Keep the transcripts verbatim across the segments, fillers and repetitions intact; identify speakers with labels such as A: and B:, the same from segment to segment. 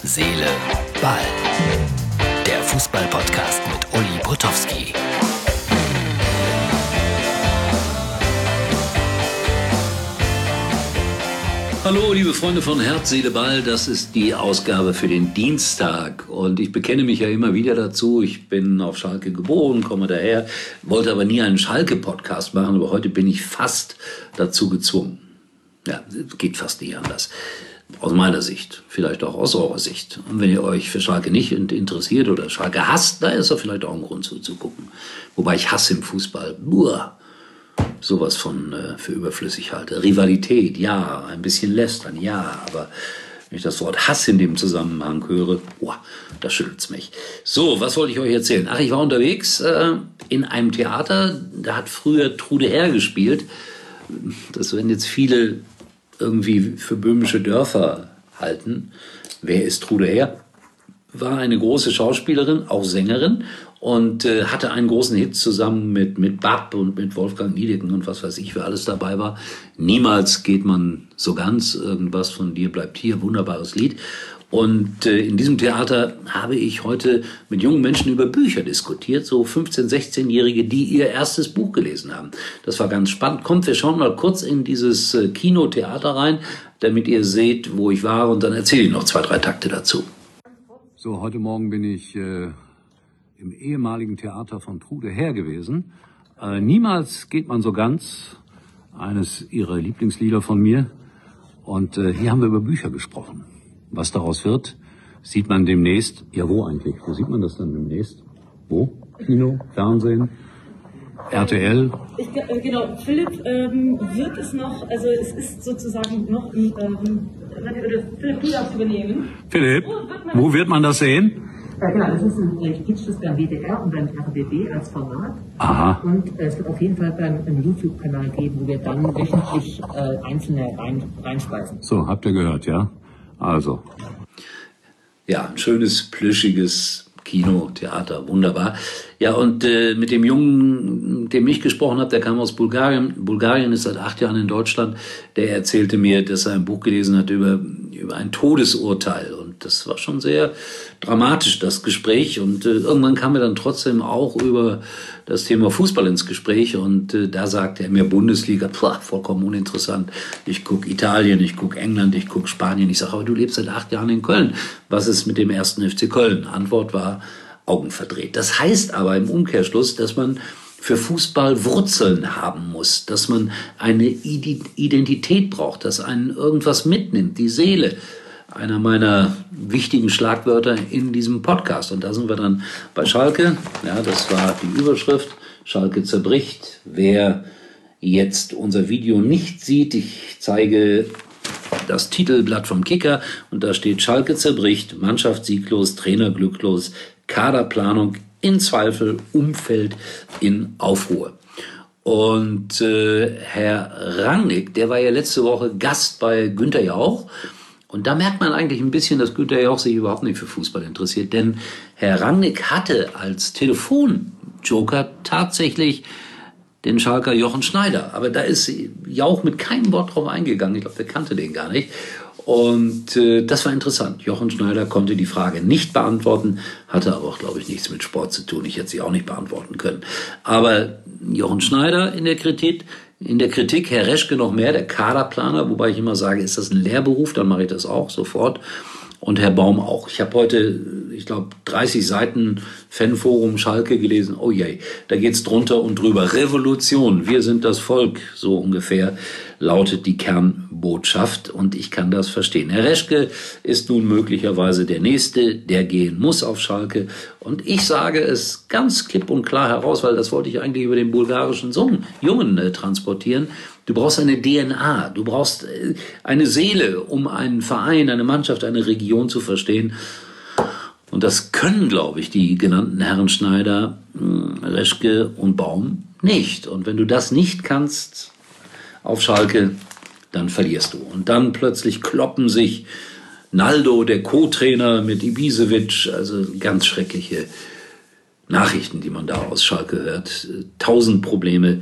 A: Seele, Ball. Der Fußball-Podcast mit Uli Potowski.
B: Hallo, liebe Freunde von Herz, Seele, Ball. Das ist die Ausgabe für den Dienstag. Und ich bekenne mich ja immer wieder dazu. Ich bin auf Schalke geboren, komme daher, wollte aber nie einen Schalke-Podcast machen. Aber heute bin ich fast dazu gezwungen. Ja, geht fast nicht anders. Aus meiner Sicht, vielleicht auch aus eurer Sicht. Und wenn ihr euch für Schalke nicht interessiert oder Schalke hasst, da ist da vielleicht auch ein Grund zuzugucken. Wobei ich Hass im Fußball, buah, sowas von äh, für überflüssig halte. Rivalität, ja, ein bisschen Lästern, ja, aber wenn ich das Wort Hass in dem Zusammenhang höre, boah, da schüttelt's mich. So, was wollte ich euch erzählen? Ach, ich war unterwegs äh, in einem Theater, da hat früher Trude Herr gespielt. Das werden jetzt viele irgendwie für böhmische Dörfer halten. Wer ist Trude Herr? War eine große Schauspielerin, auch Sängerin und äh, hatte einen großen Hit zusammen mit, mit Bab und mit Wolfgang Niedecken und was weiß ich, wer alles dabei war. Niemals geht man so ganz, irgendwas von dir bleibt hier, wunderbares Lied. Und äh, in diesem Theater habe ich heute mit jungen Menschen über Bücher diskutiert, so fünfzehn-, sechzehnjährige, die ihr erstes Buch gelesen haben. Das war ganz spannend. Kommt, wir schauen mal kurz in dieses äh, Kinotheater rein, damit ihr seht, wo ich war, und dann erzähle ich noch zwei, drei Takte dazu. So, heute Morgen bin ich äh, im ehemaligen Theater von Trude Herr gewesen. Äh, Niemals geht man so ganz, eines ihrer Lieblingslieder von mir. Und äh, hier haben wir über Bücher gesprochen. Was daraus wird, sieht man demnächst. Ja, wo eigentlich? Wo sieht man das dann demnächst? Wo? Kino, Fernsehen, R T L?
C: Ich, äh, genau, Philipp ähm, wird es noch, also es ist sozusagen noch, ähm, oder Philipp, du darfst übernehmen.
B: Philipp, wo wird man das sehen?
D: Ja, genau, das ist ein, ich pitch das beim W D R und beim R B B als Format.
B: Aha.
D: Und äh, es wird auf jeden Fall beim einen YouTube-Kanal geben, wo wir dann wöchentlich äh, einzelne rein, reinspeisen.
B: So, habt ihr gehört, ja? Also. Ja, ein schönes, plüschiges Kino, Theater, wunderbar. Ja, und äh, mit dem Jungen, mit dem ich gesprochen habe, der kam aus Bulgarien. Bulgarien ist seit acht Jahren in Deutschland. Der erzählte mir, dass er ein Buch gelesen hat über, über ein Todesurteil. Und das war schon sehr dramatisch, das Gespräch. Und äh, irgendwann kam er dann trotzdem auch über das Thema Fußball ins Gespräch. Und äh, da sagte er mir, Bundesliga, pf, vollkommen uninteressant. Ich gucke Italien, ich gucke England, ich gucke Spanien. Ich sage, aber du lebst seit acht Jahren in Köln. Was ist mit dem ersten F C Köln? Antwort war, Augen verdreht. Das heißt aber im Umkehrschluss, dass man für Fußball Wurzeln haben muss, dass man eine Identität braucht, dass einen irgendwas mitnimmt, die Seele. Einer meiner wichtigen Schlagwörter in diesem Podcast. Und da sind wir dann bei Schalke. Ja, das war die Überschrift. Schalke zerbricht. Wer jetzt unser Video nicht sieht, ich zeige das Titelblatt vom Kicker und da steht: Schalke zerbricht, Mannschaft sieglos, Trainer glücklos, Kaderplanung in Zweifel, Umfeld in Aufruhr. Und äh, Herr Rangnick, der war ja letzte Woche Gast bei Günther Jauch. Und da merkt man eigentlich ein bisschen, dass Günther Jauch sich überhaupt nicht für Fußball interessiert. Denn Herr Rangnick hatte als Telefonjoker tatsächlich den Schalker Jochen Schneider. Aber da ist Jauch mit keinem Wort drauf eingegangen. Ich glaube, der kannte den gar nicht. Und äh, das war interessant. Jochen Schneider konnte die Frage nicht beantworten, hatte aber auch, glaube ich, nichts mit Sport zu tun. Ich hätte sie auch nicht beantworten können. Aber Jochen Schneider in der Kritik, in der Kritik, Herr Reschke noch mehr, der Kaderplaner, wobei ich immer sage, ist das ein Lehrberuf, dann mache ich das auch sofort. Und Herr Baum auch. Ich habe heute, ich glaube, dreißig Seiten Fanforum Schalke gelesen. Oh je, da geht's drunter und drüber. Revolution, wir sind das Volk, so ungefähr lautet die Kernbotschaft. Und ich kann das verstehen. Herr Reschke ist nun möglicherweise der Nächste, der gehen muss auf Schalke. Und ich sage es ganz klipp und klar heraus, weil das wollte ich eigentlich über den bulgarischen Sohn, Jungen äh, transportieren. Du brauchst eine D N A, du brauchst eine Seele, um einen Verein, eine Mannschaft, eine Region zu verstehen. Und das können, glaube ich, die genannten Herren Schneider, Reschke und Baum nicht. Und wenn du das nicht kannst auf Schalke, dann verlierst du. Und dann plötzlich kloppen sich Naldo, der Co-Trainer, mit Ibisevic, also ganz schreckliche Nachrichten, die man da aus Schalke hört. Tausend Probleme.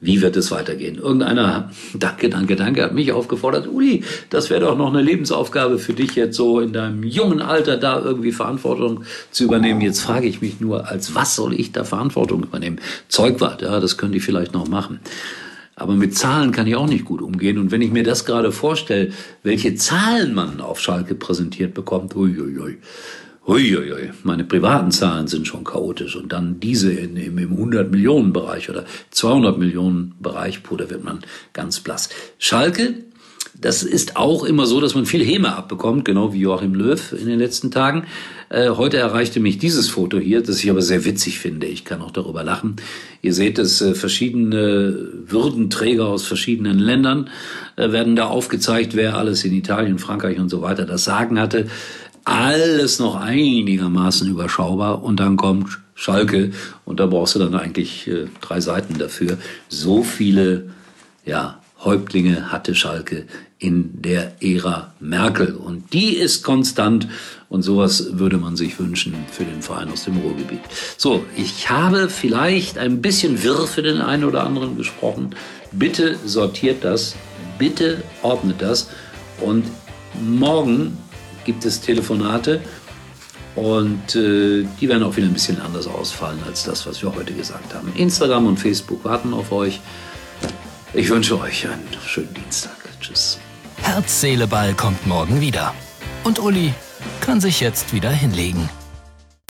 B: Wie wird es weitergehen? Irgendeiner, danke, danke, danke, hat mich aufgefordert, Uli, das wäre doch noch eine Lebensaufgabe für dich jetzt so in deinem jungen Alter da irgendwie Verantwortung zu übernehmen. Jetzt frage ich mich nur, als was soll ich da Verantwortung übernehmen? Zeugwart, ja, das können die vielleicht noch machen. Aber mit Zahlen kann ich auch nicht gut umgehen. Und wenn ich mir das gerade vorstelle, welche Zahlen man auf Schalke präsentiert bekommt, uiuiui. Uiuiui, meine privaten Zahlen sind schon chaotisch und dann diese in, im, im hundert-Millionen-Bereich oder zweihundert-Millionen-Bereich, puh, da wird man ganz blass. Schalke, das ist auch immer so, dass man viel Häme abbekommt, genau wie Joachim Löw in den letzten Tagen. Äh, heute erreichte mich dieses Foto hier, das ich aber sehr witzig finde. Ich kann auch darüber lachen. Ihr seht es, äh, verschiedene Würdenträger aus verschiedenen Ländern äh, werden da aufgezeigt, wer alles in Italien, Frankreich und so weiter das Sagen hatte. Alles noch einigermaßen überschaubar und dann kommt Schalke und da brauchst du dann eigentlich äh, drei Seiten dafür. So viele, ja, Häuptlinge hatte Schalke in der Ära Merkel und die ist konstant und sowas würde man sich wünschen für den Verein aus dem Ruhrgebiet. So, ich habe vielleicht ein bisschen wirr für den einen oder anderen gesprochen. Bitte sortiert das, bitte ordnet das und morgen gibt es Telefonate und äh, die werden auch wieder ein bisschen anders ausfallen als das, was wir heute gesagt haben. Instagram und Facebook warten auf euch. Ich wünsche euch einen schönen Dienstag. Tschüss.
A: Herz, Seele, Ball kommt morgen wieder. Und Uli kann sich jetzt wieder hinlegen.